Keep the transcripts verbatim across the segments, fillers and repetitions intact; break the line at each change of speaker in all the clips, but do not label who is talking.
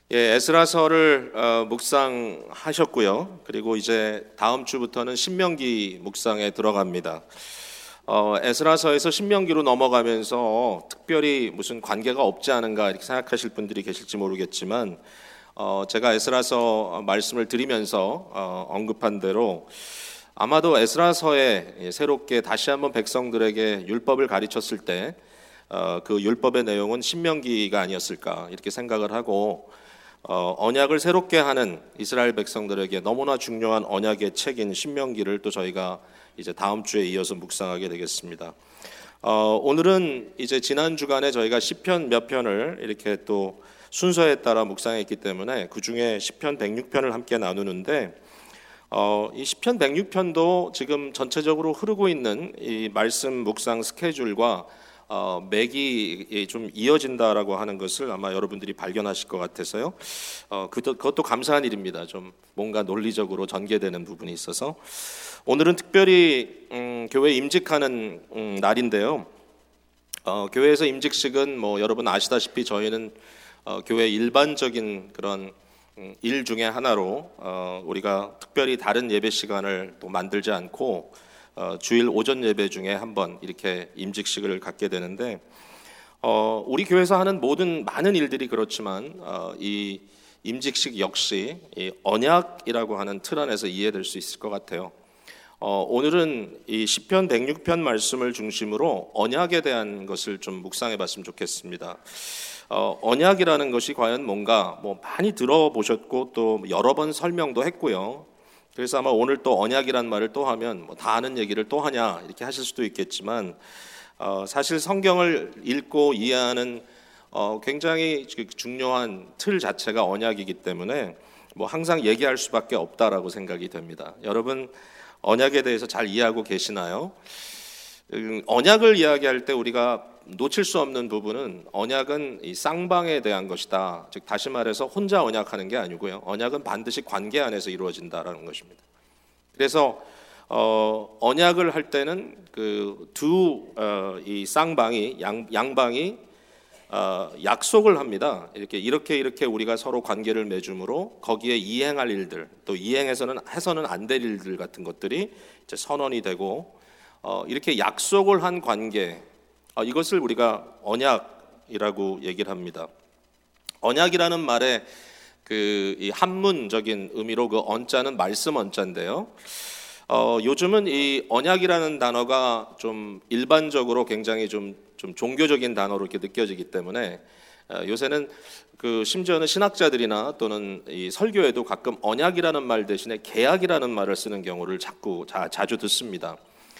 예, 에스라서를 어, 묵상하셨고요. 그리고 이제 다음 주부터는 신명기 묵상에 들어갑니다. 어, 에스라서에서 신명기로 넘어가면서 특별히 무슨 관계가 없지 않은가 이렇게 생각하실 분들이 계실지 모르겠지만 어, 제가 에스라서 말씀을 드리면서 어, 언급한 대로 아마도 에스라서에 새롭게 다시 한번 백성들에게 율법을 가르쳤을 때 어, 그 율법의 내용은 신명기가 아니었을까 이렇게 생각을 하고 어, 언약을 새롭게 하는 이스라엘 백성들에게 너무나 중요한 언약의 책인 신명기를 또 저희가 이제 다음 주에 이어서 묵상하게 되겠습니다. 어, 오늘은 이제 지난 주간에 저희가 시편 몇 편을 이렇게 또 순서에 따라 묵상했기 때문에 그 중에 시편 백육 편을 함께 나누는데 어, 이 시편 백육 편도 지금 전체적으로 흐르고 있는 이 말씀 묵상 스케줄과 어, 맥이 좀 이어진다라고 하는 것을 아마 여러분들이 발견하실 것 같아서요. 어, 그것도, 그것도 감사한 일입니다. 좀 뭔가 논리적으로 전개되는 부분이 있어서 오늘은 특별히 음, 교회 임직하는 음, 날인데요. 어, 교회에서 임직식은 뭐 여러분 아시다시피 저희는 어, 교회 일반적인 그런 음, 일 중에 하나로 어, 우리가 특별히 다른 예배 시간을 또 만들지 않고 어, 주일 오전 예배 중에 한번 이렇게 임직식을 갖게 되는데 어, 우리 교회에서 하는 모든 많은 일들이 그렇지만 어, 이 임직식 역시 이 언약이라고 하는 틀 안에서 이해될 수 있을 것 같아요. 어, 오늘은 이 시편 백육 편 말씀을 중심으로 언약에 대한 것을 좀 묵상해 봤으면 좋겠습니다. 어, 언약이라는 것이 과연 뭔가 뭐 많이 들어보셨고 또 여러 번 설명도 했고요. 그래서 아마 오늘 또 언약이란 말을 또 하면 뭐 다 아는 얘기를 또 하냐 이렇게 하실 수도 있겠지만 어, 사실 성경을 읽고 이해하는 어, 굉장히 중요한 틀 자체가 언약이기 때문에 뭐 항상 얘기할 수밖에 없다라고 생각이 됩니다. 여러분 언약에 대해서 잘 이해하고 계시나요? 음, 언약을 이야기할 때 우리가 놓칠 수 없는 부분은 언약은 이 쌍방에 대한 것이다. 즉 다시 말해서 혼자 언약하는 게 아니고요. 언약은 반드시 관계 안에서 이루어진다라는 것입니다. 그래서 어, 언약을 할 때는 그 두 어, 이 쌍방이 양, 양방이 어, 약속을 합니다. 이렇게 이렇게 이렇게 우리가 서로 관계를 맺음으로 거기에 이행할 일들, 또 이행해서는 해서는 안 될 일들 같은 것들이 이제 선언이 되고 어, 이렇게 약속을 한 관계. 어, 이것을 우리가 언약이라고 얘기를 합니다. 언약이라는 말의 그 이 한문적인 의미로 그 언자는 말씀 언자인데요. 어, 요즘은 이 언약이라는 단어가 좀 일반적으로 굉장히 좀, 좀 종교적인 단어로 이렇게 느껴지기 때문에 어, 요새는 그 심지어는 신학자들이나 또는 이 설교에도 가끔 언약이라는 말 대신에 계약이라는 말을 쓰는 경우를 자꾸 자, 자주 듣습니다.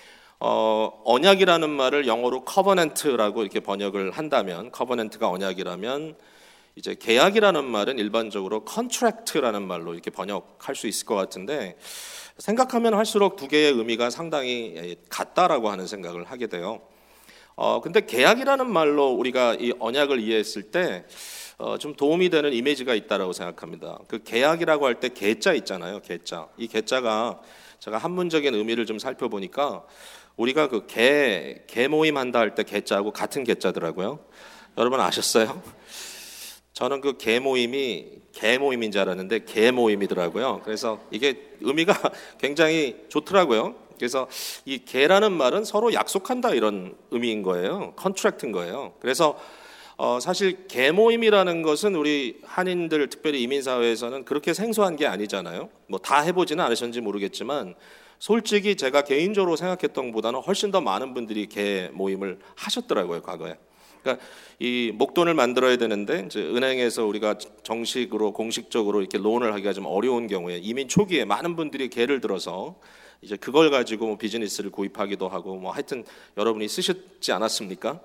어, 언약이라는 말을 영어로 covenant라고 이렇게 번역을 한다면, covenant가 언약이라면 이제 계약이라는 말은 일반적으로 contract라는 말로 이렇게 번역할 수 있을 것 같은데 생각하면 할수록 두 개의 의미가 상당히 같다라고 하는 생각을 하게 돼요. 어, 근데 계약이라는 말로 우리가 이 언약을 이해했을 때 어, 좀 도움이 되는 이미지가 있다라고 생각합니다. 그 계약이라고 할 때 계자 있잖아요, 계자. 이 계자가 제가 한문적인 의미를 좀 살펴보니까 우리가 그 개, 개 모임 한다 할 때 개자하고 같은 개자더라고요. 여러분 아셨어요? 저는 그 개 모임이 개 모임인 줄 알았는데 개 모임이더라고요. 그래서 이게 의미가 굉장히 좋더라고요. 그래서 이 개라는 말은 서로 약속한다 이런 의미인 거예요. 컨트랙트인 거예요. 그래서 어, 사실 개 모임이라는 것은 우리 한인들 특별히 이민사회에서는 그렇게 생소한 게 아니잖아요. 뭐 다 해보지는 않으셨는지 모르겠지만 솔직히 제가 개인적으로 생각했던 것보다는 훨씬 더 많은 분들이 개 모임을 하셨더라고요, 과거에. 그러니까 이 목돈을 만들어야 되는데 이제 은행에서 우리가 정식으로 공식적으로 이렇게 론을 하기가 좀 어려운 경우에 이민 초기에 많은 분들이 개를 들어서 이제 그걸 가지고 뭐 비즈니스를 구입하기도 하고 뭐 하여튼 여러분이 쓰셨지 않았습니까?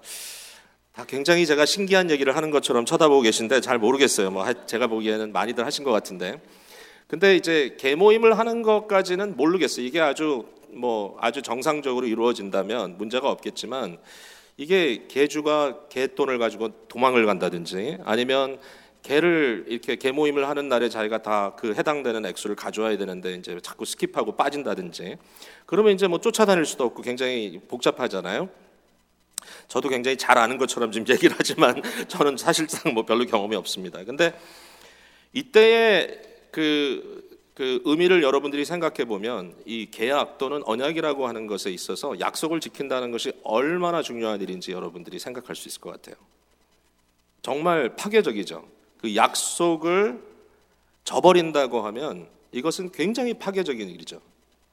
다 굉장히 제가 신기한 얘기를 하는 것처럼 쳐다보고 계신데 잘 모르겠어요. 뭐 제가 보기에는 많이들 하신 것 같은데. 근데 이제 개 모임을 하는 것까지는 모르겠어요. 이게 아주 뭐 아주 정상적으로 이루어진다면 문제가 없겠지만 이게 개주가 개돈을 가지고 도망을 간다든지 아니면 개를 이렇게 개 모임을 하는 날에 자기가 다 그 해당되는 액수를 가져와야 되는데 이제 자꾸 스킵하고 빠진다든지 그러면 이제 뭐 쫓아다닐 수도 없고 굉장히 복잡하잖아요. 저도 굉장히 잘 아는 것처럼 지금 얘기를 하지만 저는 사실상 뭐 별로 경험이 없습니다. 근데 이때의 그, 그 의미를 여러분들이 생각해 보면 이 계약 또는 언약이라고 하는 것에 있어서 약속을 지킨다는 것이 얼마나 중요한 일인지 여러분들이 생각할 수 있을 것 같아요. 정말 파괴적이죠. 그 약속을 저버린다고 하면 이것은 굉장히 파괴적인 일이죠.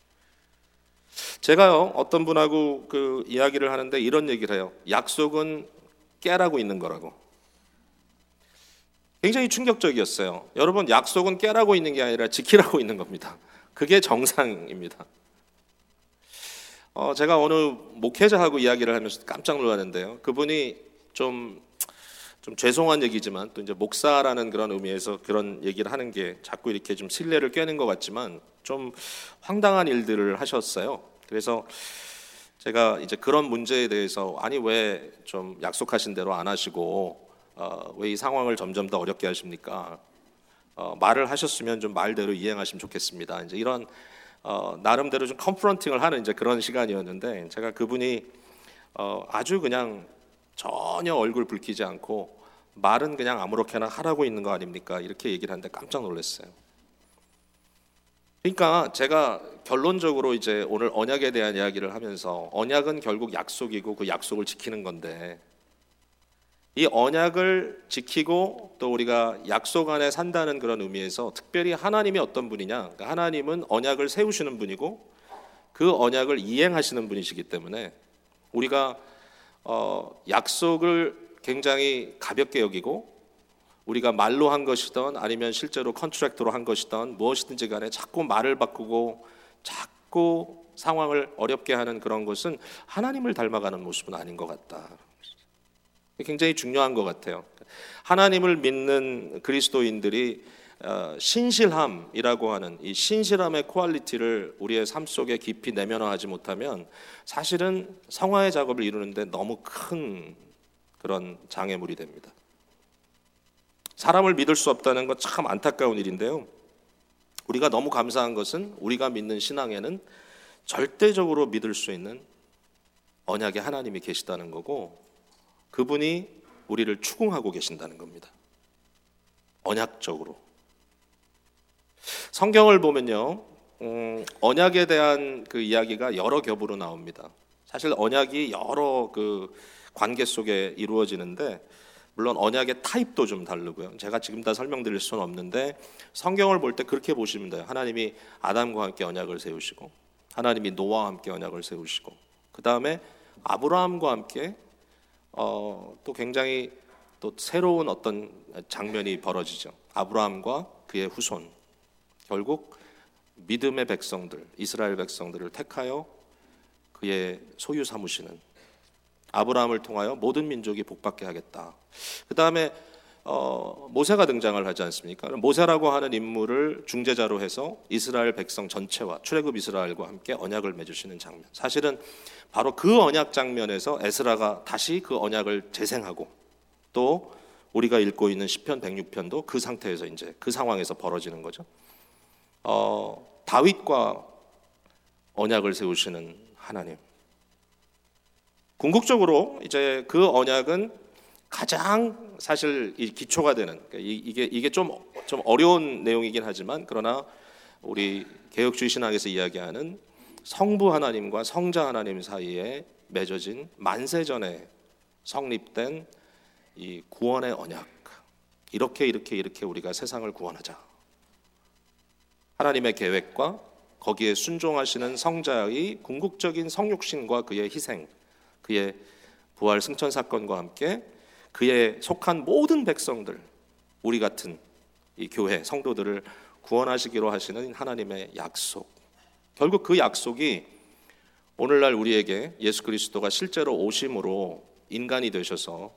제가요 어떤 분하고 그 이야기를 하는데 이런 얘기를 해요. 약속은 깨라고 있는 거라고. 굉장히 충격적이었어요. 여러분, 약속은 깨라고 있는 게 아니라 지키라고 있는 겁니다. 그게 정상입니다. 어, 제가 어느 목회자하고 이야기를 하면서 깜짝 놀랐는데요. 그분이 좀, 좀 죄송한 얘기지만 또 이제 목사라는 그런 의미에서 그런 얘기를 하는 게 자꾸 이렇게 좀 신뢰를 깨는 것 같지만 좀 황당한 일들을 하셨어요. 그래서 제가 이제 그런 문제에 대해서 아니 왜 좀 약속하신 대로 안 하시고 어, 왜 이 상황을 점점 더 어렵게 하십니까? 어, 말을 하셨으면 좀 말대로 이행하시면 좋겠습니다. 이제 이런 어, 나름대로 좀 컨프런팅을 하는 이제 그런 시간이었는데 제가 그분이 어, 아주 그냥 전혀 얼굴 붉히지 않고 말은 그냥 아무렇게나 하라고 있는 거 아닙니까? 이렇게 얘기를 하는데 깜짝 놀랐어요. 그러니까 제가 결론적으로 이제 오늘 언약에 대한 이야기를 하면서 언약은 결국 약속이고 그 약속을 지키는 건데 이 언약을 지키고 또 우리가 약속 안에 산다는 그런 의미에서 특별히 하나님이 어떤 분이냐? 그러니까 하나님은 언약을 세우시는 분이고 그 언약을 이행하시는 분이시기 때문에 우리가 어, 약속을 굉장히 가볍게 여기고 우리가 말로 한 것이든 아니면 실제로 컨트랙트로 한 것이든 무엇이든지 간에 자꾸 말을 바꾸고 자꾸 상황을 어렵게 하는 그런 것은 하나님을 닮아가는 모습은 아닌 것 같다. 굉장히 중요한 것 같아요. 하나님을 믿는 그리스도인들이 신실함이라고 하는 이 신실함의 퀄리티를 우리의 삶 속에 깊이 내면화하지 못하면 사실은 성화의 작업을 이루는데 너무 큰 그런 장애물이 됩니다. 사람을 믿을 수 없다는 건 참 안타까운 일인데요. 우리가 너무 감사한 것은 우리가 믿는 신앙에는 절대적으로 믿을 수 있는 언약의 하나님이 계시다는 거고 그분이 우리를 추궁하고 계신다는 겁니다. 언약적으로. 성경을 보면요, 음, 언약에 대한 그 이야기가 여러 겹으로 나옵니다. 사실 언약이 여러 그 관계 속에 이루어지는데, 물론 언약의 타입도 좀 다르고요. 제가 지금 다 설명드릴 수는 없는데 성경을 볼 때 그렇게 보시면 돼요. 하나님이 아담과 함께 언약을 세우시고, 하나님이 노아와 함께 언약을 세우시고, 그 다음에 아브라함과 함께 어, 또 굉장히 또 새로운 어떤 장면이 벌어지죠. 아브라함과 그의 후손, 결국 믿음의 백성들, 이스라엘 백성들을 택하여 그의 소유 삼으시는 아브라함을 통하여 모든 민족이 복받게 하겠다. 그 다음에 어, 모세가 등장을 하지 않습니까? 모세라고 하는 인물을 중재자로 해서 이스라엘 백성 전체와 출애굽 이스라엘과 함께 언약을 맺으시는 장면. 사실은 바로 그 언약 장면에서 에스라가 다시 그 언약을 재생하고 또 우리가 읽고 있는 시편 백육 편도 그 상태에서 이제 그 상황에서 벌어지는 거죠. 어, 다윗과 언약을 세우시는 하나님. 궁극적으로 이제 그 언약은 가장 사실 이 기초가 되는, 이게 이게 좀 좀 어려운 내용이긴 하지만 그러나 우리 개혁주의 신학에서 이야기하는 성부 하나님과 성자 하나님 사이에 맺어진 만세전에 성립된 이 구원의 언약. 이렇게 이렇게 이렇게 우리가 세상을 구원하자. 하나님의 계획과 거기에 순종하시는 성자의 궁극적인 성육신과 그의 희생, 그의 부활 승천 사건과 함께 그의 속한 모든 백성들, 우리 같은 이 교회 성도들을 구원하시기로 하시는 하나님의 약속. 결국 그 약속이 오늘날 우리에게 예수 그리스도가 실제로 오심으로 인간이 되셔서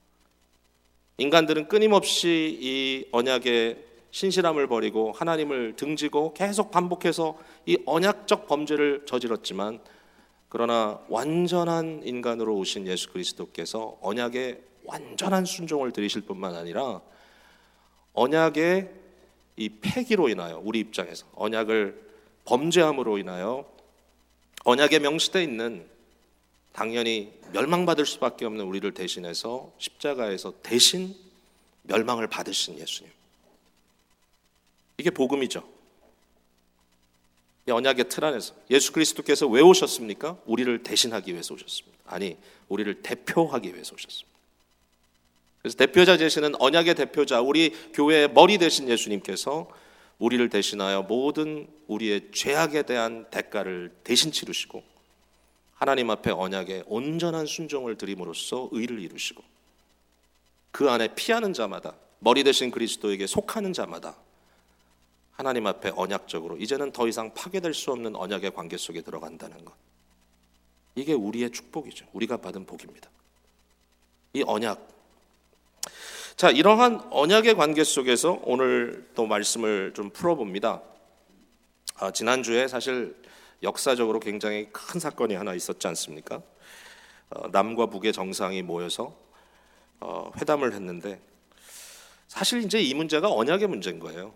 인간들은 끊임없이 이 언약의 신실함을 버리고 하나님을 등지고 계속 반복해서 이 언약적 범죄를 저질렀지만 그러나 완전한 인간으로 오신 예수 그리스도께서 언약의 완전한 순종을 드리실 뿐만 아니라 언약의 이 폐기로 인하여 우리 입장에서 언약을 범죄함으로 인하여 언약에 명시되어 있는 당연히 멸망받을 수밖에 없는 우리를 대신해서 십자가에서 대신 멸망을 받으신 예수님. 이게 복음이죠. 이 언약의 틀 안에서 예수 그리스도께서 왜 오셨습니까? 우리를 대신하기 위해서 오셨습니다. 아니, 우리를 대표하기 위해서 오셨습니다. 그래서 대표자 되시는 언약의 대표자, 우리 교회의 머리 되신 예수님께서 우리를 대신하여 모든 우리의 죄악에 대한 대가를 대신 치르시고 하나님 앞에 언약에 온전한 순종을 드림으로써 의를 이루시고 그 안에 피하는 자마다, 머리 되신 그리스도에게 속하는 자마다 하나님 앞에 언약적으로 이제는 더 이상 파괴될 수 없는 언약의 관계 속에 들어간다는 것. 이게 우리의 축복이죠. 우리가 받은 복입니다. 이 언약. 자, 이러한 언약의 관계 속에서 오늘 또 말씀을 좀 풀어봅니다. 아, 지난주에 사실 역사적으로 굉장히 큰 사건이 하나 있었지 않습니까? 어, 남과 북의 정상이 모여서 어, 회담을 했는데 사실 이제 이 문제가 언약의 문제인 거예요.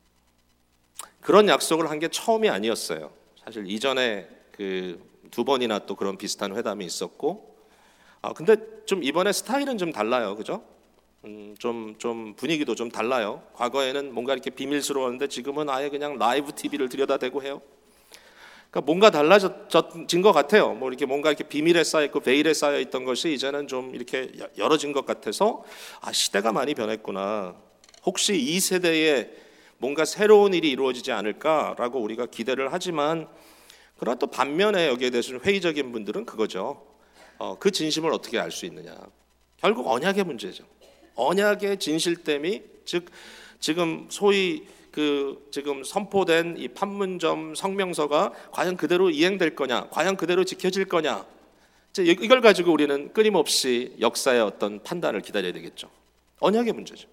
그런 약속을 한 게 처음이 아니었어요. 사실 이전에 그 두 번이나 또 그런 비슷한 회담이 있었고, 아 근데 좀 이번에 스타일은 좀 달라요, 그죠? 음, 좀, 좀 분위기도 좀 달라요. 과거에는 뭔가 이렇게 비밀스러웠는데 지금은 아예 그냥 라이브 티비를 들여다대고 해요. 그러니까 뭔가 달라진 것 같아요. 뭐 이렇게 뭔가 이렇게 비밀에 쌓여있고 베일에 쌓여있던 것이 이제는 좀 이렇게 열어진 것 같아서 아, 시대가 많이 변했구나. 혹시 이 세대에 뭔가 새로운 일이 이루어지지 않을까라고 우리가 기대를 하지만, 그러나 또 반면에 여기에 대해서 회의적인 분들은 그거죠. 어, 그 진심을 어떻게 알 수 있느냐. 결국 언약의 문제죠. 언약의 진실됨이, 즉 지금 소위 그 지금 선포된 이 판문점 성명서가 과연 그대로 이행될 거냐, 과연 그대로 지켜질 거냐, 이걸 가지고 우리는 끊임없이 역사의 어떤 판단을 기다려야 되겠죠. 언약의 문제죠.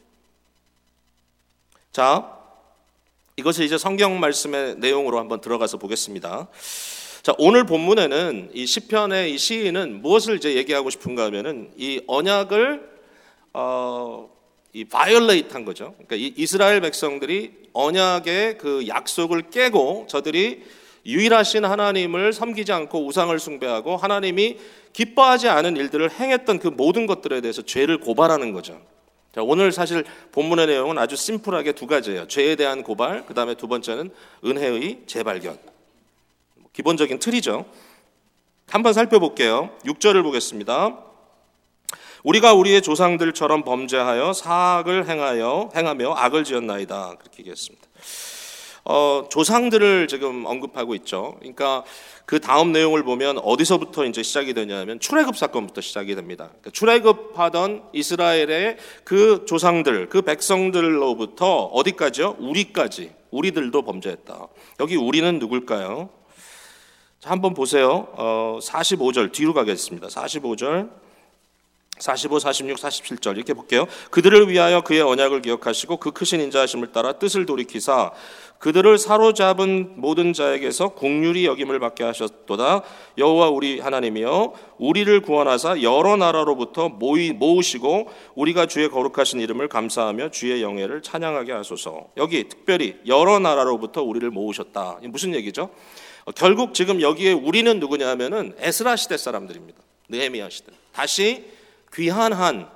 자, 이것을 이제 성경 말씀의 내용으로 한번 들어가서 보겠습니다. 자, 오늘 본문에는 이 시편의 이 시인은 무엇을 이제 얘기하고 싶은가 하면은 이 언약을 어, 이 violate 한 거죠. 그러니까 이 이스라엘 백성들이 언약의 그 약속을 깨고 저들이 유일하신 하나님을 섬기지 않고 우상을 숭배하고 하나님이 기뻐하지 않은 일들을 행했던 그 모든 것들에 대해서 죄를 고발하는 거죠. 자, 오늘 사실 본문의 내용은 아주 심플하게 두 가지예요. 죄에 대한 고발, 그 다음에 두 번째는 은혜의 재발견. 기본적인 틀이죠. 한번 살펴볼게요. 육 절을 보겠습니다. 우리가 우리의 조상들처럼 범죄하여 사악을 행하여 행하며 악을 지었나이다. 그렇게 얘기했습니다. 어, 조상들을 지금 언급하고 있죠. 그러니까 그 다음 내용을 보면 어디서부터 이제 시작이 되냐면 출애굽 사건부터 시작이 됩니다. 그러니까 출애굽하던 이스라엘의 그 조상들, 그 백성들로부터 어디까지요? 우리까지, 우리들도 범죄했다. 여기 우리는 누굴까요? 자, 한번 보세요. 어, 사십오 절 뒤로 가겠습니다. 사십오 절. 사십오, 사십육, 사십칠 절 이렇게 볼게요. 그들을 위하여 그의 언약을 기억하시고 그 크신 인자하심을 따라 뜻을 돌이키사 그들을 사로잡은 모든 자에게서 긍휼히 여김을 받게 하셨도다. 여호와 우리 하나님이여 우리를 구원하사 여러 나라로부터 모이, 모으시고 우리가 주의 거룩하신 이름을 감사하며 주의 영예를 찬양하게 하소서. 여기 특별히 여러 나라로부터 우리를 모으셨다. 이게 무슨 얘기죠? 어, 결국 지금 여기에 우리는 누구냐 하면은 에스라 시대 사람들입니다. 느헤미야 시대. 다시 귀환한,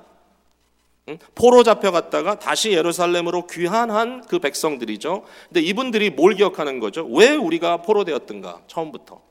포로 잡혀갔다가 다시 예루살렘으로 귀환한 그 백성들이죠. 근데 이분들이 뭘 기억하는 거죠? 왜 우리가 포로되었던가? 처음부터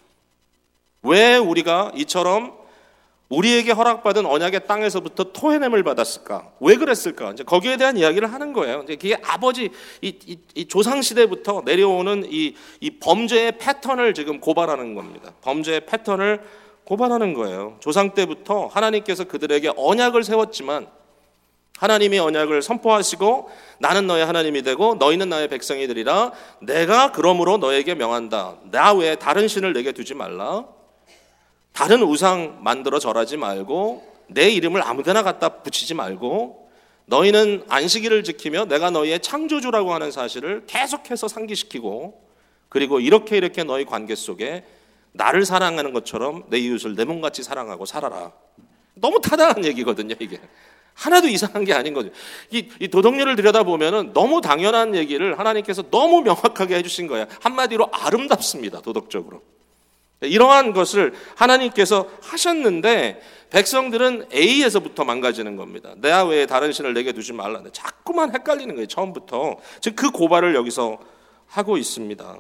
왜 우리가 이처럼 우리에게 허락받은 언약의 땅에서부터 토해냄을 받았을까? 왜 그랬을까? 이제 거기에 대한 이야기를 하는 거예요. 이제 그게 아버지 이, 이, 이 조상 시대부터 내려오는 이, 이 범죄의 패턴을 지금 고발하는 겁니다. 범죄의 패턴을 고발하는 거예요. 조상 때부터 하나님께서 그들에게 언약을 세웠지만 하나님이 언약을 선포하시고 나는 너의 하나님이 되고 너희는 나의 백성이 되리라. 내가 그러므로 너에게 명한다. 나 외에 다른 신을 내게 두지 말라. 다른 우상 만들어 절하지 말고 내 이름을 아무데나 갖다 붙이지 말고 너희는 안식일을 지키며 내가 너희의 창조주라고 하는 사실을 계속해서 상기시키고 그리고 이렇게 이렇게 너희 관계 속에 나를 사랑하는 것처럼 내 이웃을 내 몸같이 사랑하고 살아라. 너무 타당한 얘기거든요, 이게. 하나도 이상한 게 아닌 거죠. 이, 이 도덕률을 들여다보면 너무 당연한 얘기를 하나님께서 너무 명확하게 해주신 거예요. 한마디로 아름답습니다, 도덕적으로. 이러한 것을 하나님께서 하셨는데 백성들은 A에서부터 망가지는 겁니다. 내 외에 다른 신을 내게 두지 말라. 자꾸만 헷갈리는 거예요. 처음부터. 즉 그 고발을 여기서 하고 있습니다.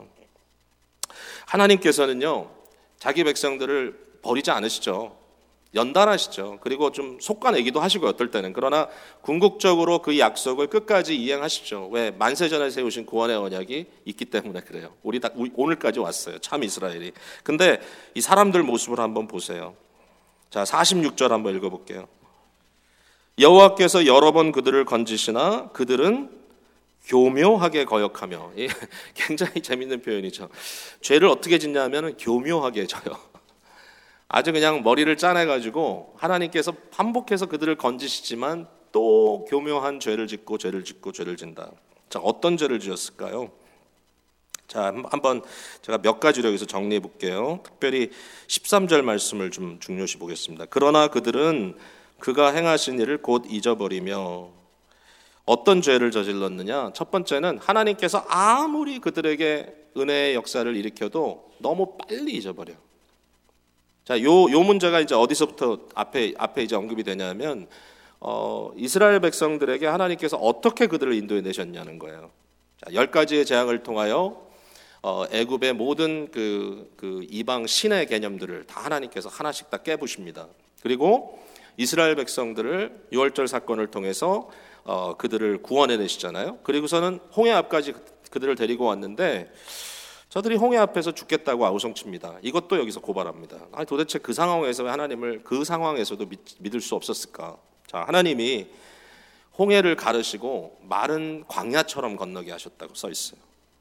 하나님께서는요, 자기 백성들을 버리지 않으시죠. 연단하시죠. 그리고 좀 속가내기도 하시고 어떨 때는. 그러나 궁극적으로 그 약속을 끝까지 이행하시죠. 왜? 만세전에 세우신 구원의 언약이 있기 때문에 그래요. 우리 다 오늘까지 왔어요. 참 이스라엘이. 근데 이 사람들 모습을 한번 보세요. 자, 사십육 절 한번 읽어볼게요. 여호와께서 여러 번 그들을 건지시나 그들은 교묘하게 거역하며. 굉장히 재밌는 표현이죠. 죄를 어떻게 짓냐면 교묘하게 져요. 아주 그냥 머리를 짜내가지고 하나님께서 반복해서 그들을 건지시지만 또 교묘한 죄를 짓고 죄를 짓고 죄를 진다. 자, 어떤 죄를 지었을까요? 자, 한번 제가 몇 가지로 여기서 정리해 볼게요. 특별히 십삼 절 말씀을 좀 중요시 보겠습니다. 그러나 그들은 그가 행하신 일을 곧 잊어버리며. 어떤 죄를 저질렀느냐? 첫 번째는 하나님께서 아무리 그들에게 은혜의 역사를 일으켜도 너무 빨리 잊어버려. 자, 요, 요 문제가 이제 어디서부터 앞에, 앞에 이제 언급이 되냐면, 어, 이스라엘 백성들에게 하나님께서 어떻게 그들을 인도해 내셨냐는 거예요. 자, 열 가지의 재앙을 통하여, 어, 애굽의 모든 그, 그 이방 신의 개념들을 다 하나님께서 하나씩 다 깨부십니다. 그리고 이스라엘 백성들을 유월절 사건을 통해서, 어, 그들을 구원해 내시잖아요. 그리고서는 홍해 앞까지 그들을 데리고 왔는데, 저들이 홍해 앞에서 죽겠다고 아우성칩니다. 이것도 여기서 고발합니다. 아니, 도대체 그 상황에서 왜 하나님을 그 상황에서도 믿, 믿을 수 없었을까? 자, 하나님이 홍해를 가르시고 마른 광야처럼 건너게 하셨다고 써 있어요.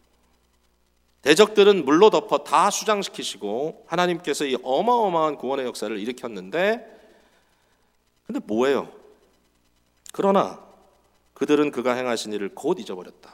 대적들은 물로 덮어 다 수장시키시고 하나님께서 이 어마어마한 구원의 역사를 일으켰는데, 근데 뭐예요? 그러나 그들은 그가 행하신 일을 곧 잊어버렸다.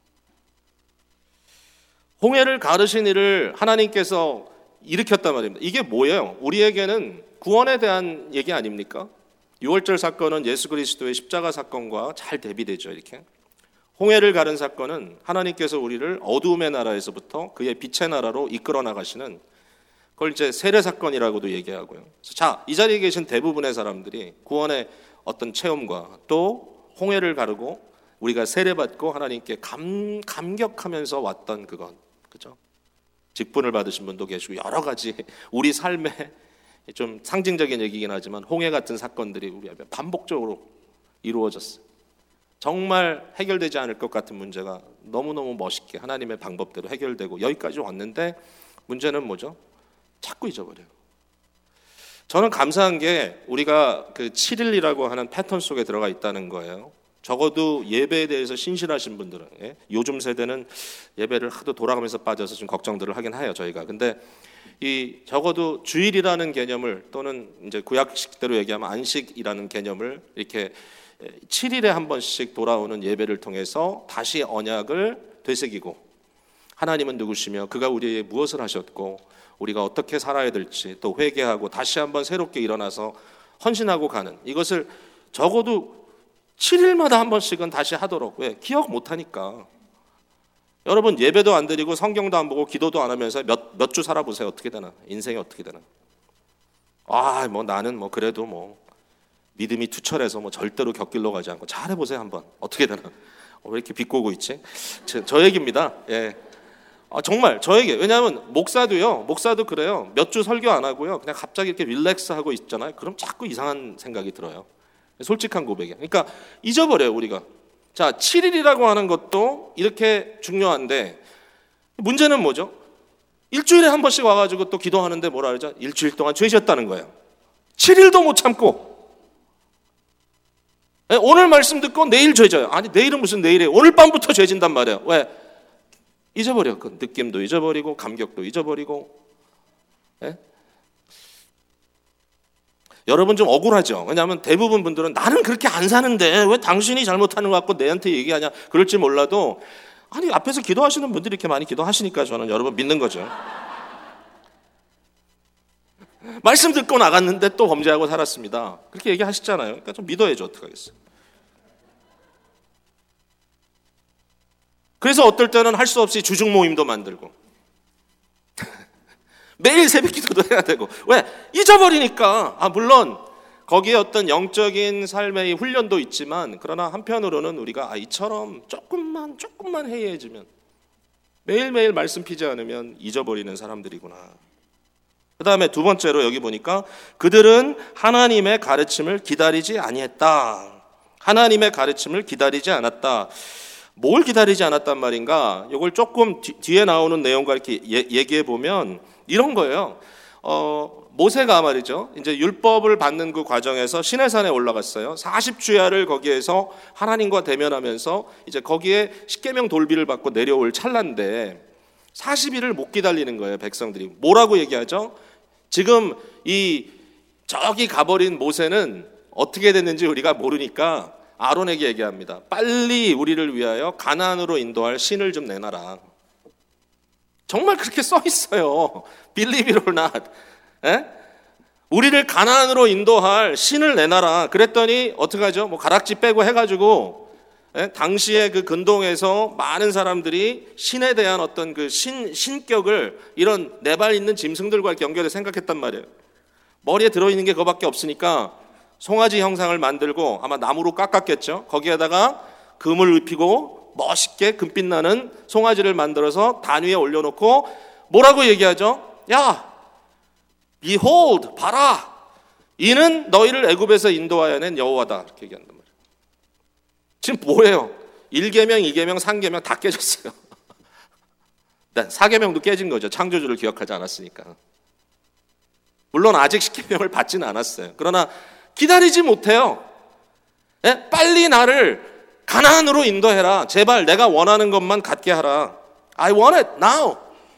홍해를 가르신 일을 하나님께서 일으켰단 말입니다. 이게 뭐예요? 우리에게는 구원에 대한 얘기 아닙니까? 유월절 사건은 예수 그리스도의 십자가 사건과 잘 대비되죠. 이렇게 홍해를 가른 사건은 하나님께서 우리를 어두움의 나라에서부터 그의 빛의 나라로 이끌어 나가시는, 그걸 이제 세례 사건이라고도 얘기하고요. 자, 이 자리에 계신 대부분의 사람들이 구원의 어떤 체험과 또 홍해를 가르고 우리가 세례받고 하나님께 감, 감격하면서 왔던 그것, 그죠? 직분을 받으신 분도 계시고 여러 가지 우리 삶에 좀 상징적인 얘기긴 하지만 홍해 같은 사건들이 우리 앞에 반복적으로 이루어졌어요. 정말 해결되지 않을 것 같은 문제가 너무너무 멋있게 하나님의 방법대로 해결되고 여기까지 왔는데 문제는 뭐죠? 자꾸 잊어버려요. 저는 감사한 게 우리가 그 칠 일이라고 하는 패턴 속에 들어가 있다는 거예요. 적어도 예배에 대해서 신실하신 분들은, 예? 요즘 세대는 예배를 하도 돌아가면서 빠져서 좀 걱정들을 하긴 해요, 저희가. 근데 이 적어도 주일이라는 개념을, 또는 이제 구약식대로 얘기하면 안식이라는 개념을 이렇게 칠 일에 한 번씩 돌아오는 예배를 통해서 다시 언약을 되새기고, 하나님은 누구시며 그가 우리에게 무엇을 하셨고 우리가 어떻게 살아야 될지 또 회개하고 다시 한번 새롭게 일어나서 헌신하고 가는, 이것을 적어도 칠 일마다 한 번씩은 다시 하도록. 왜? 기억 못하니까. 여러분 예배도 안 드리고 성경도 안 보고 기도도 안 하면서 몇, 몇 주 살아보세요. 어떻게 되나? 인생이 어떻게 되나? 아, 뭐 나는 뭐 그래도 뭐 믿음이 투철해서 뭐 절대로 곁길로 가지 않고. 잘해보세요 한번. 어떻게 되나? 어, 왜 이렇게 비꼬고 있지? 저, 저 얘기입니다. 예. 아, 정말 저에게. 왜냐하면 목사도요, 목사도 그래요. 몇 주 설교 안 하고요, 그냥 갑자기 이렇게 릴렉스하고 있잖아요. 그럼 자꾸 이상한 생각이 들어요. 솔직한 고백이에요. 그러니까 잊어버려요 우리가. 자, 칠 일이라고 하는 것도 이렇게 중요한데 문제는 뭐죠? 일주일에 한 번씩 와가지고 또 기도하는데 뭐라 그러죠? 일주일 동안 죄 지었다는 거예요. 칠 일도 못 참고. 오늘 말씀 듣고 내일 죄 져요. 아니 내일은 무슨 내일이에요. 오늘 밤부터 죄 진단 말이에요. 왜? 잊어버려. 그 느낌도 잊어버리고 감격도 잊어버리고. 예? 여러분 좀 억울하죠. 왜냐하면 대부분 분들은 나는 그렇게 안 사는데 왜 당신이 잘못하는 것 같고 내한테 얘기하냐, 그럴지 몰라도 아니 앞에서 기도하시는 분들이 이렇게 많이 기도하시니까 저는 여러분 믿는 거죠. 말씀 듣고 나갔는데 또 범죄하고 살았습니다. 그렇게 얘기하시잖아요. 그러니까 좀 믿어야죠. 어떡하겠어요. 그래서 어떨 때는 할 수 없이 주중 모임도 만들고 매일 새벽 기도도 해야 되고. 왜? 잊어버리니까. 아, 물론 거기에 어떤 영적인 삶의 훈련도 있지만, 그러나 한편으로는 우리가 아, 이처럼 조금만 조금만 해이해지면, 매일매일 말씀 피지 않으면 잊어버리는 사람들이구나. 그 다음에 두 번째로 여기 보니까 그들은 하나님의 가르침을 기다리지 아니했다. 하나님의 가르침을 기다리지 않았다. 뭘 기다리지 않았단 말인가? 이걸 조금 뒤, 뒤에 나오는 내용과 이렇게 예, 얘기해 보면 이런 거예요. 어, 모세가 말이죠. 이제 율법을 받는 그 과정에서 시내산에 올라갔어요. 사십 주야를 거기에서 하나님과 대면하면서 이제 거기에 십계명 돌비를 받고 내려올 찰나인데 사십 일을 못 기다리는 거예요, 백성들이. 뭐라고 얘기하죠? 지금 이 저기 가버린 모세는 어떻게 됐는지 우리가 모르니까 아론에게 얘기합니다. 빨리 우리를 위하여 가나안으로 인도할 신을 좀 내놔라. 정말 그렇게 써 있어요. Believe it or not. 에? 우리를 가나안으로 인도할 신을 내놔라. 그랬더니 어떻게 하죠? 뭐 가락지 빼고 해가지고 에? 당시에 그 근동에서 많은 사람들이 신에 대한 어떤 그 신, 신격을 이런 네 발 있는 짐승들과 이렇게 연결해 생각했단 말이에요. 머리에 들어있는 게 그거밖에 없으니까 송아지 형상을 만들고 아마 나무로 깎았겠죠. 거기에다가 금을 입히고 멋있게 금빛 나는 송아지를 만들어서 단 위에 올려놓고 뭐라고 얘기하죠? 야, behold, 봐라. 이는 너희를 애굽에서 인도하여 낸 여호와다. 이렇게 얘기한단 말이에요. 지금 뭐예요? 일 계명, 이 계명, 삼 계명 다 깨졌어요. 사 계명도 깨진 거죠. 창조주를 기억하지 않았으니까. 물론 아직 십 계명을 받지는 않았어요. 그러나 기다리지 못해요. 예? 빨리 나를 가나안으로 인도해라. 제발 내가 원하는 것만 갖게 하라. I want it now.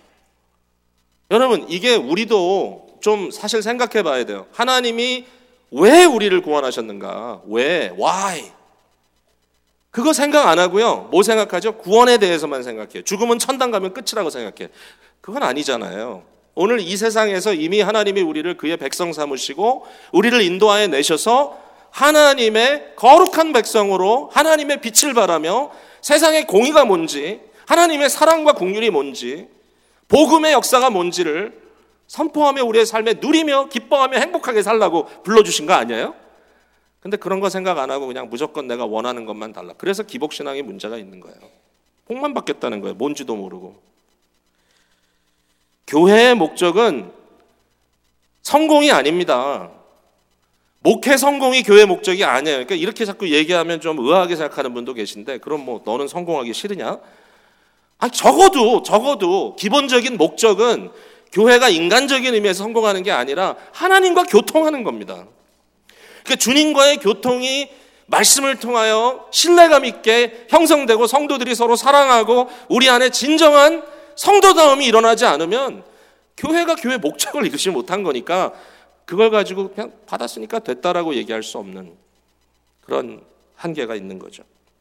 여러분, 이게 우리도 좀 사실 생각해 봐야 돼요. 하나님이 왜 우리를 구원하셨는가? 왜? Why? 그거 생각 안 하고요. 뭐 생각하죠? 구원에 대해서만 생각해요. 죽으면 천당 가면 끝이라고 생각해요. 그건 아니잖아요. 오늘 이 세상에서 이미 하나님이 우리를 그의 백성 삼으시고 우리를 인도하여 내셔서 하나님의 거룩한 백성으로 하나님의 빛을 발하며 세상의 공의가 뭔지, 하나님의 사랑과 긍휼이 뭔지, 복음의 역사가 뭔지를 선포하며 우리의 삶에 누리며 기뻐하며 행복하게 살라고 불러주신 거 아니에요? 근데 그런 거 생각 안 하고 그냥 무조건 내가 원하는 것만 달라. 그래서 기복신앙에 문제가 있는 거예요. 복만 받겠다는 거예요. 뭔지도 모르고. 교회의 목적은 성공이 아닙니다. 목회 성공이 교회 목적이 아니에요. 그러니까 이렇게 자꾸 얘기하면 좀 의아하게 생각하는 분도 계신데, 그럼 뭐 너는 성공하기 싫으냐? 아니, 적어도 적어도 기본적인 목적은 교회가 인간적인 의미에서 성공하는 게 아니라 하나님과 교통하는 겁니다. 그러니까 주님과의 교통이 말씀을 통하여 신뢰감 있게 형성되고 성도들이 서로 사랑하고 우리 안에 진정한 성도다움이 일어나지 않으면 교회가 교회 목적을 이루지 못한 거니까 그걸 가지고 그냥 받았으니까 됐다라고 얘기할 수 없는 그런 한계가 있는 거죠.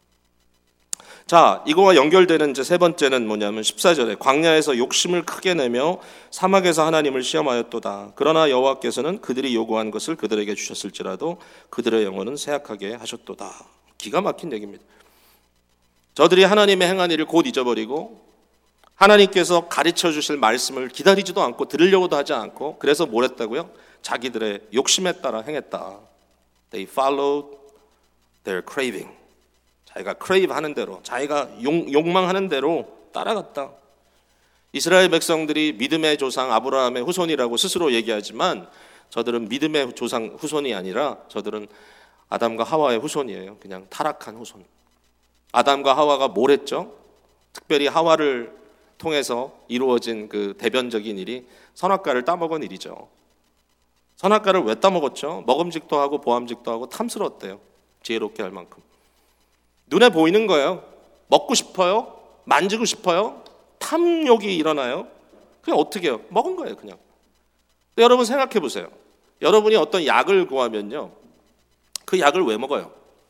자, 이거와 연결되는 이제 세 번째는 뭐냐면 십사 절에 광야에서 욕심을 크게 내며 사막에서 하나님을 시험하였도다. 그러나 여호와께서는 그들이 요구한 것을 그들에게 주셨을지라도 그들의 영혼은 쇠약하게 하셨도다. 기가 막힌 얘기입니다. 저들이 하나님의 행한 일을 곧 잊어버리고 하나님께서 가르쳐 주실 말씀을 기다리지도 않고 들으려고도 하지 않고, 그래서 뭘 했다고요? 자기들의 욕심에 따라 행했다. They followed their craving. 자기가 crave 하는 대로, 자기가 욕, 욕망하는 대로 따라갔다. 이스라엘 백성들이 믿음의 조상 아브라함의 후손이라고 스스로 얘기하지만 저들은 믿음의 조상 후손이 아니라 저들은 아담과 하와의 후손이에요. 그냥 타락한 후손. 아담과 하와가 뭘 했죠? 특별히 하와를 통해서 이루어진 그 대변적인 일이 선악과를 따먹은 일이죠. 선악과를 왜 따먹었죠? 먹음직도 하고 보암직도 하고 탐스러웠대요. 지혜롭게 할 만큼. 눈에 보이는 거예요. 먹고 싶어요? 만지고 싶어요? 탐욕이 일어나요? 그냥 어떻게 해요? 먹은 거예요, 그냥. 근데 여러분 생각해 보세요. 여러분이 어떤 약을 구하면요, 그 약을 왜 먹어요?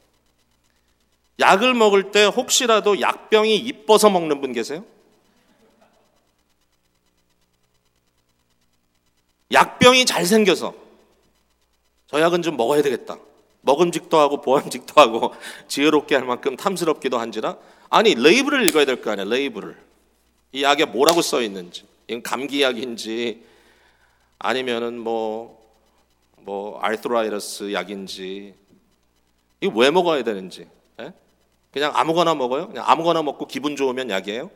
약을 먹을 때 혹시라도 약병이 이뻐서 먹는 분 계세요? 약병이 잘생겨서 저 약은 좀 먹어야 되겠다. 먹음직도 하고 보암직도 하고 지혜롭게 할 만큼 탐스럽기도 한지라, 아니 레이블을 읽어야 될 거 아니야. 레이블을. 이 약에 뭐라고 써 있는지, 이건 감기약인지 아니면은 뭐 뭐 아르트라이러스 약인지 이거 왜 먹어야 되는지. 예? 그냥 아무거나 먹어요? 그냥 아무거나 먹고 기분 좋으면 약이에요?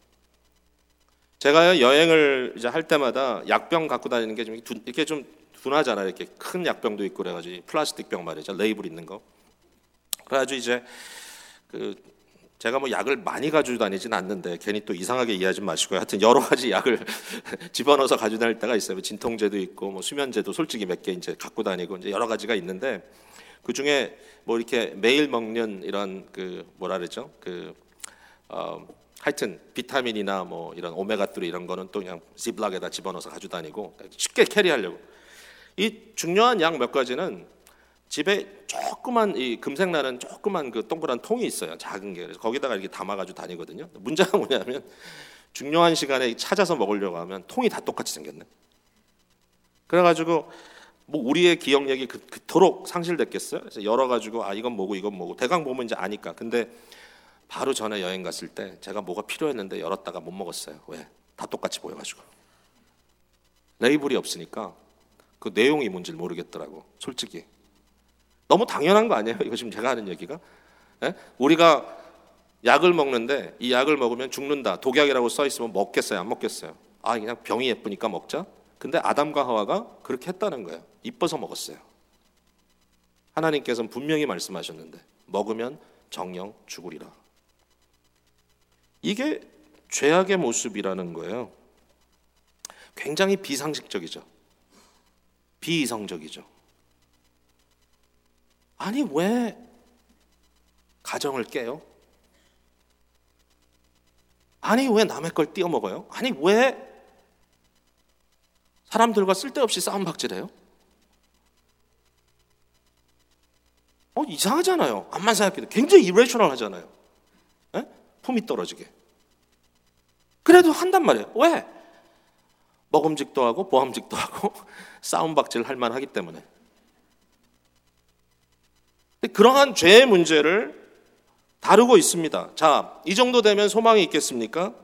제가 여행을 이제 할 때마다 약병 갖고 다니는 게 좀 이렇게 좀 둔하잖아요. 이렇게 큰 약병도 있고 그래가지고 플라스틱 병 말이죠. 레이블 있는 거. 그래가지고 이제 그 제가 뭐 약을 많이 가지고 다니진 않는데 괜히 또 이상하게 이해하지 마시고요. 하여튼 여러 가지 약을 집어넣어서 가지고 다닐 때가 있어요. 진통제도 있고 뭐 수면제도 솔직히 몇 개 이제 갖고 다니고 이제 여러 가지가 있는데 그 중에 뭐 이렇게 매일 먹는 이런 그 뭐라 그러죠? 그 어, 하여튼 비타민이나 뭐 이런 오메가삼 이런 거는 또 그냥 지블락에다 집어넣어서 가지고 다니고 쉽게 캐리하려고. 이 중요한 약 몇 가지는 집에 조그만 이 금색 나는 조그만 그 동그란 통이 있어요. 작은 게. 그래서 거기다가 이렇게 담아가지고 다니거든요. 문제가 뭐냐면 중요한 시간에 찾아서 먹으려고 하면 통이 다 똑같이 생겼네. 그래가지고 뭐 우리의 기억력이 그, 그토록 상실됐겠어요. 그래서 열어가지고 아 이건 뭐고 이건 뭐고 대강 보면 이제 아니까. 근데 바로 전에 여행 갔을 때 제가 뭐가 필요했는데 열었다가 못 먹었어요. 왜? 다 똑같이 보여가지고. 레이블이 없으니까 그 내용이 뭔지를 모르겠더라고. 솔직히. 너무 당연한 거 아니에요? 이거 지금 제가 하는 얘기가? 예? 우리가 약을 먹는데 이 약을 먹으면 죽는다. 독약이라고 써 있으면 먹겠어요? 안 먹겠어요? 아 그냥 병이 예쁘니까 먹자. 근데 아담과 하와가 그렇게 했다는 거예요. 이뻐서 먹었어요. 하나님께서는 분명히 말씀하셨는데 먹으면 정령 죽으리라. 이게 죄악의 모습이라는 거예요. 굉장히 비상식적이죠. 비이성적이죠. 아니 왜 가정을 깨요? 아니 왜 남의 걸 띄어 먹어요? 아니 왜 사람들과 쓸데없이 싸움 박질해요? 어 이상하잖아요. 암만 생각해도 굉장히 이레셔널 하잖아요. 에? 품이 떨어지게. 그래도 한단 말이에요. 왜? 먹음직도 하고 보암직도 하고 싸움 박질 할 만하기 때문에. 그러한 죄의 문제를 다루고 있습니다. 자, 이 정도 되면 소망이 있겠습니까?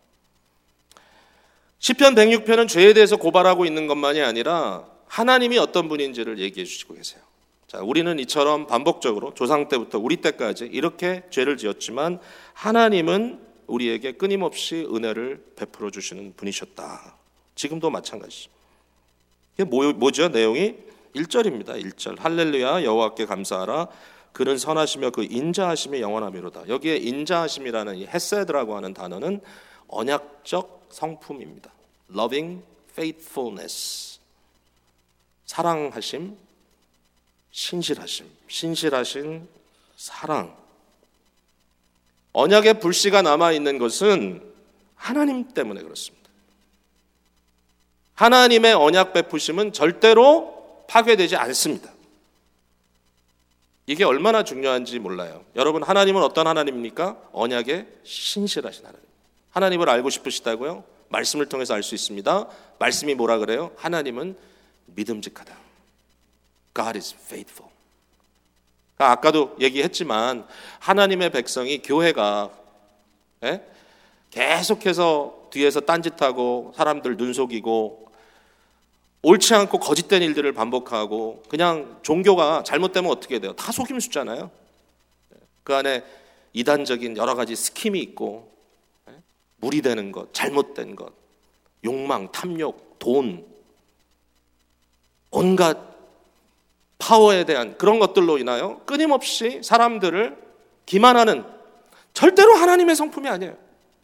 시편 백육 편은 죄에 대해서 고발하고 있는 것만이 아니라 하나님이 어떤 분인지를 얘기해 주시고 계세요. 자, 우리는 이처럼 반복적으로 조상 때부터 우리 때까지 이렇게 죄를 지었지만 하나님은 우리에게 끊임없이 은혜를 베풀어 주시는 분이셨다. 지금도 마찬가지죠. 이게 뭐, 뭐죠? 내용이 일 절입니다. 일 절. 할렐루야 여호와께 감사하라. 그는 선하시며 그 인자하심이 영원하미로다. 여기에 인자하심이라는 이 헤세드라고 하는 단어는 언약적 성품입니다. Loving faithfulness. 사랑하심, 신실하심, 신실하신 사랑. 언약의 불씨가 남아있는 것은 하나님 때문에 그렇습니다. 하나님의 언약 베푸심은 절대로 파괴되지 않습니다. 이게 얼마나 중요한지 몰라요. 여러분 하나님은 어떤 하나님입니까? 언약에 신실하신 하나님. 하나님을 알고 싶으시다고요? 말씀을 통해서 알 수 있습니다. 말씀이 뭐라 그래요? 하나님은 믿음직하다. God is faithful. 아까도 얘기했지만 하나님의 백성이 교회가 예? 계속해서 뒤에서 딴짓하고 사람들 눈속이고 옳지 않고 거짓된 일들을 반복하고 그냥 종교가 잘못되면 어떻게 돼요? 다 속임수잖아요. 그 안에 이단적인 여러 가지 스킴이 있고 무리되는 것, 잘못된 것, 욕망, 탐욕, 돈, 온갖 파워에 대한 그런 것들로 인하여 끊임없이 사람들을 기만하는 절대로 하나님의 성품이 아니에요.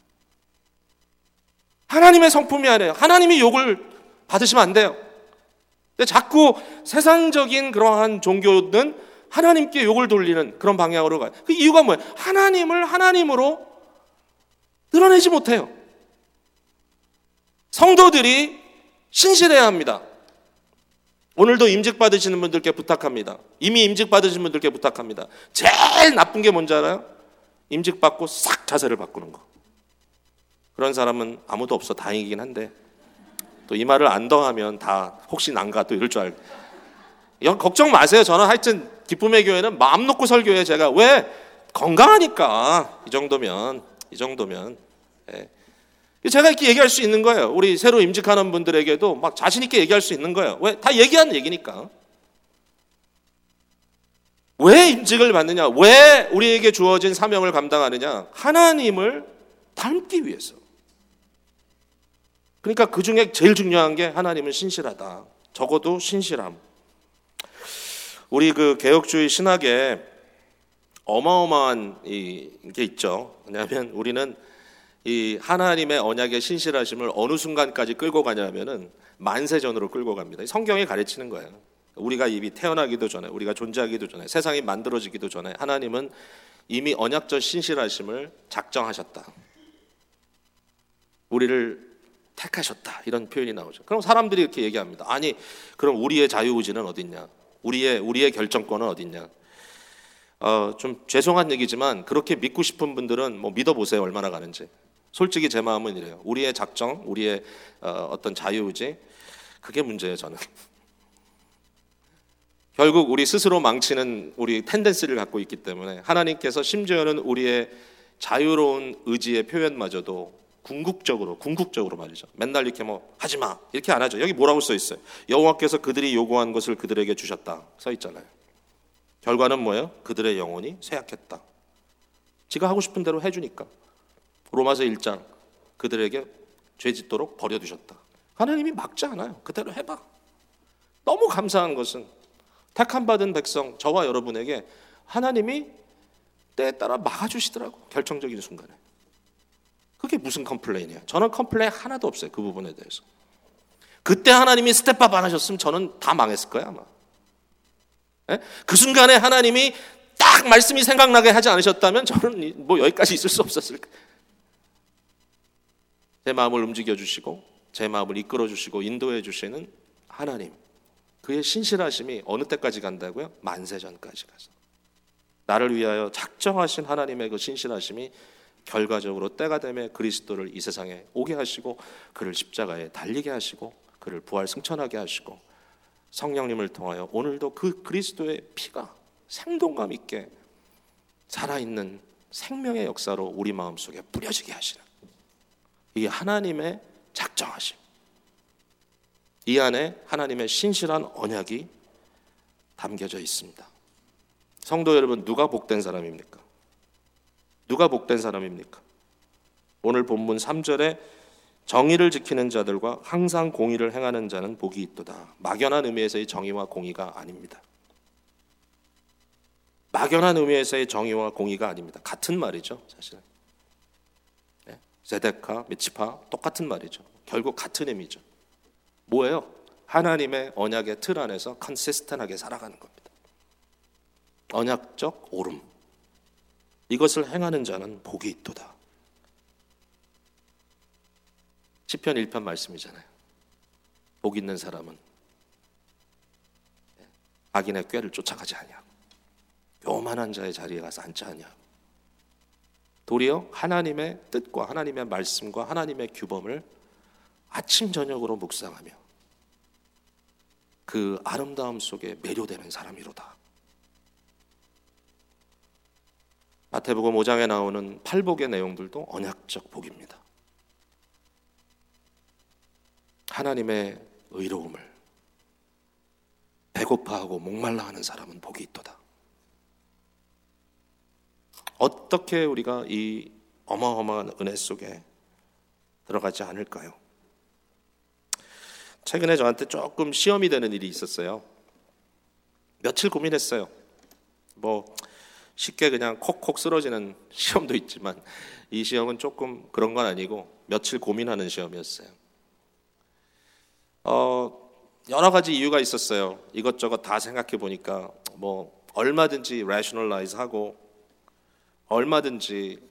하나님의 성품이 아니에요. 하나님이 욕을 받으시면 안 돼요. 근데 자꾸 세상적인 그러한 종교는 하나님께 욕을 돌리는 그런 방향으로 가요. 그 이유가 뭐예요? 하나님을 하나님으로 드러내지 못해요. 성도들이 신실해야 합니다. 오늘도 임직 받으시는 분들께 부탁합니다. 이미 임직 받으신 분들께 부탁합니다. 제일 나쁜 게 뭔지 알아요? 임직 받고 싹 자세를 바꾸는 거. 그런 사람은 아무도 없어 다행이긴 한데 또 이 말을 안 더하면 다 혹시 난가 또 이럴 줄 알고. 걱정 마세요. 저는 하여튼 기쁨의 교회는 마음 놓고 설교해. 제가 왜? 건강하니까. 이 정도면 이 정도면 예. 제가 이렇게 얘기할 수 있는 거예요. 우리 새로 임직하는 분들에게도 막 자신 있게 얘기할 수 있는 거예요. 왜? 다 얘기하는 얘기니까. 왜 임직을 받느냐? 왜 우리에게 주어진 사명을 감당하느냐? 하나님을 닮기 위해서. 그러니까 그 중에 제일 중요한 게 하나님은 신실하다. 적어도 신실함. 우리 그 개혁주의 신학에 어마어마한 게 있죠. 왜냐하면 우리는 이 하나님의 언약의 신실하심을 어느 순간까지 끌고 가냐면은 만세전으로 끌고 갑니다. 성경이 가르치는 거예요. 우리가 이미 태어나기도 전에, 우리가 존재하기도 전에, 세상이 만들어지기도 전에 하나님은 이미 언약적 신실하심을 작정하셨다. 우리를 택하셨다. 이런 표현이 나오죠. 그럼 사람들이 이렇게 얘기합니다. 아니, 그럼 우리의 자유의지는 어딨냐? 우리의 우리의 결정권은 어딨냐? 어, 좀 죄송한 얘기지만 그렇게 믿고 싶은 분들은 뭐 믿어보세요. 얼마나 가는지. 솔직히 제 마음은 이래요. 우리의 작정, 우리의 어, 어떤 자유의지, 그게 문제예요. 저는. 결국 우리 스스로 망치는 우리 텐덴스를 갖고 있기 때문에 하나님께서 심지어는 우리의 자유로운 의지의 표현마저도 궁극적으로 궁극적으로 말이죠. 맨날 이렇게 뭐 하지마 이렇게 안 하죠. 여기 뭐라고 써 있어요? 여호와께서 그들이 요구한 것을 그들에게 주셨다 써 있잖아요. 결과는 뭐예요? 그들의 영혼이 쇠약했다. 지가 하고 싶은 대로 해주니까. 로마서 일 장 그들에게 죄 짓도록 버려두셨다. 하나님이 막지 않아요. 그대로 해봐. 너무 감사한 것은 택함받은 백성 저와 여러분에게 하나님이 때에 따라 막아주시더라고. 결정적인 순간에. 그게 무슨 컴플레인이에요? 저는 컴플레인 하나도 없어요. 그 부분에 대해서. 그때 하나님이 스텝업 안 하셨으면 저는 다 망했을 거예요 아마. 네? 그 순간에 하나님이 딱 말씀이 생각나게 하지 않으셨다면 저는 뭐 여기까지 있을 수 없었을 거예요. 제 마음을 움직여 주시고 제 마음을 이끌어 주시고 인도해 주시는 하나님, 그의 신실하심이 어느 때까지 간다고요? 만세전까지 가서. 나를 위하여 작정하신 하나님의 그 신실하심이 결과적으로 때가 되면 그리스도를 이 세상에 오게 하시고 그를 십자가에 달리게 하시고 그를 부활 승천하게 하시고 성령님을 통하여 오늘도 그 그리스도의 피가 생동감 있게 살아있는 생명의 역사로 우리 마음속에 뿌려지게 하시는 이게 하나님의 작정하심. 이 안에 하나님의 신실한 언약이 담겨져 있습니다. 성도 여러분, 누가 복된 사람입니까? 누가 복된 사람입니까? 오늘 본문 삼 절에 정의를 지키는 자들과 항상 공의를 행하는 자는 복이 있도다. 막연한 의미에서의 정의와 공의가 아닙니다. 막연한 의미에서의 정의와 공의가 아닙니다. 같은 말이죠, 사실은. 네? 세데카, 미츠파 똑같은 말이죠. 결국 같은 의미죠. 뭐예요? 하나님의 언약의 틀 안에서 컨시스턴하게 살아가는 겁니다. 언약적 옳음. 이것을 행하는 자는 복이 있도다. 시편 일 편 말씀이잖아요. 복 있는 사람은 악인의 꾀를 쫓아가지 아니하고 요만한 자의 자리에 가서 앉지 아니하고 도리어 하나님의 뜻과 하나님의 말씀과 하나님의 규범을 아침 저녁으로 묵상하며 그 아름다움 속에 매료되는 사람이로다. 마태복음 오 장에 나오는 팔복의 내용들도 언약적 복입니다. 하나님의 의로움을 배고파하고 목말라 하는 사람은 복이 있도다. 어떻게 우리가 이 어마어마한 은혜 속에 들어가지 않을까요? 최근에 저한테 조금 시험이 되는 일이 있었어요. 며칠 고민했어요. 뭐 쉽게 그냥 콕콕 쓰러지는 시험도 있지만 이 시험은 조금 그런 건 아니고 며칠 고민하는 시험이었어요. 어, 여러 가지 이유가 있었어요. 이것저것 다 생각해 보니까 뭐 얼마든지 rationalize 하고 얼마든지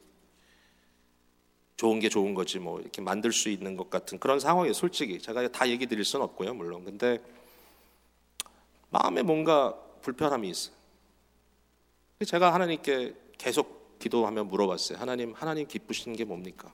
좋은 게 좋은 거지 뭐 이렇게 만들 수 있는 것 같은 그런 상황이에요. 솔직히 제가 다 얘기 드릴 수는 없고요, 물론. 근데 마음에 뭔가 불편함이 있어요. 제가 하나님께 계속 기도하며 물어봤어요. 하나님, 하나님 기쁘시는 게 뭡니까?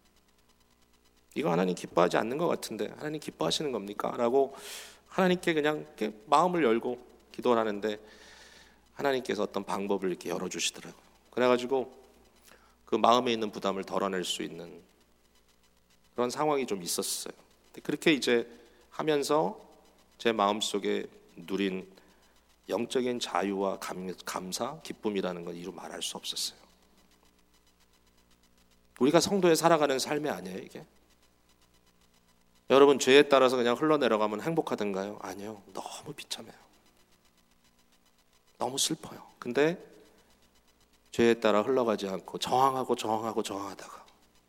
이거 하나님 기뻐하지 않는 것 같은데 하나님 기뻐하시는 겁니까? 라고 하나님께 그냥 이렇게 마음을 열고 기도를 하는데 하나님께서 어떤 방법을 이렇게 열어주시더라고요. 그래가지고 그 마음에 있는 부담을 덜어낼 수 있는 그런 상황이 좀 있었어요. 그렇게 이제 하면서 제 마음속에 누린 영적인 자유와 감, 감사, 기쁨이라는 건 이루 말할 수 없었어요. 우리가 성도에 살아가는 삶이 아니에요, 이게. 여러분, 죄에 따라서 그냥 흘러내려가면 행복하던가요? 아니요. 너무 비참해요. 너무 슬퍼요. 근데 죄에 따라 흘러가지 않고 저항하고 저항하고 저항하다가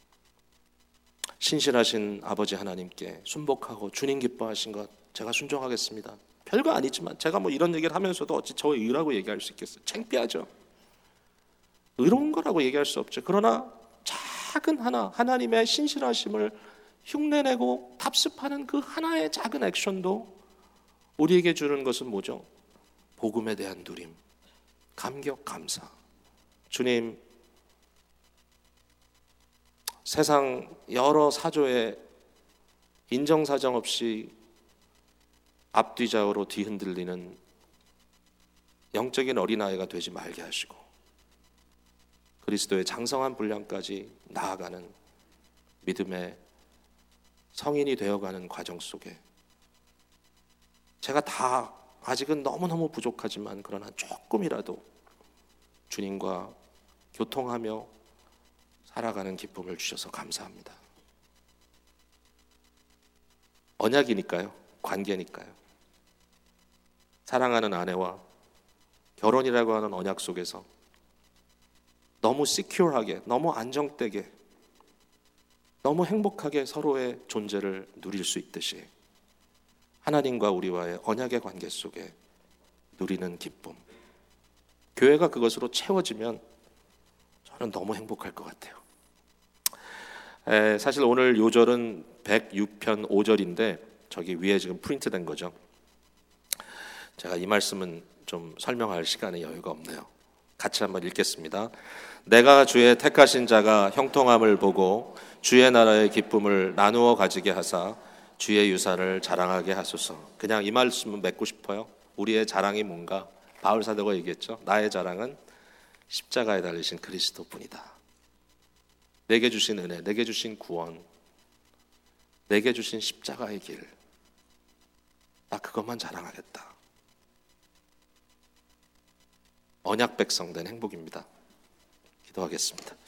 신실하신 아버지 하나님께 순복하고 주님 기뻐하신 것 제가 순종하겠습니다. 별거 아니지만 제가 뭐 이런 얘기를 하면서도 어찌 저 의라고 얘기할 수 있겠어요? 창피하죠. 의로운 거라고 얘기할 수 없죠. 그러나 작은 하나, 하나님의 신실하심을 흉내내고 답습하는 그 하나의 작은 액션도 우리에게 주는 것은 뭐죠? 복음에 대한 누림, 감격, 감사. 주님, 세상 여러 사조에 인정사정 없이 앞뒤좌우로 뒤흔들리는 영적인 어린아이가 되지 말게 하시고 그리스도의 장성한 분량까지 나아가는 믿음의 성인이 되어가는 과정 속에 제가 다 아직은 너무너무 부족하지만 그러나 조금이라도 주님과 교통하며 살아가는 기쁨을 주셔서 감사합니다. 언약이니까요. 관계니까요. 사랑하는 아내와 결혼이라고 하는 언약 속에서 너무 시큐어하게, 너무 안정되게, 너무 행복하게 서로의 존재를 누릴 수 있듯이 하나님과 우리와의 언약의 관계 속에 누리는 기쁨, 교회가 그것으로 채워지면 저는 너무 행복할 것 같아요. 에, 사실 오늘 요절은 백육 편 오 절인데 저기 위에 지금 프린트된 거죠. 제가 이 말씀은 좀 설명할 시간에 여유가 없네요. 같이 한번 읽겠습니다. 내가 주의 택하신 자가 형통함을 보고 주의 나라의 기쁨을 나누어 가지게 하사 주의 유산을 자랑하게 하소서. 그냥 이 말씀은 맺고 싶어요. 우리의 자랑이 뭔가? 바울 사도가 얘기했죠. 나의 자랑은 십자가에 달리신 그리스도뿐이다. 내게 주신 은혜, 내게 주신 구원, 내게 주신 십자가의 길, 나 그것만 자랑하겠다. 언약 백성 된 행복입니다. 기도하겠습니다.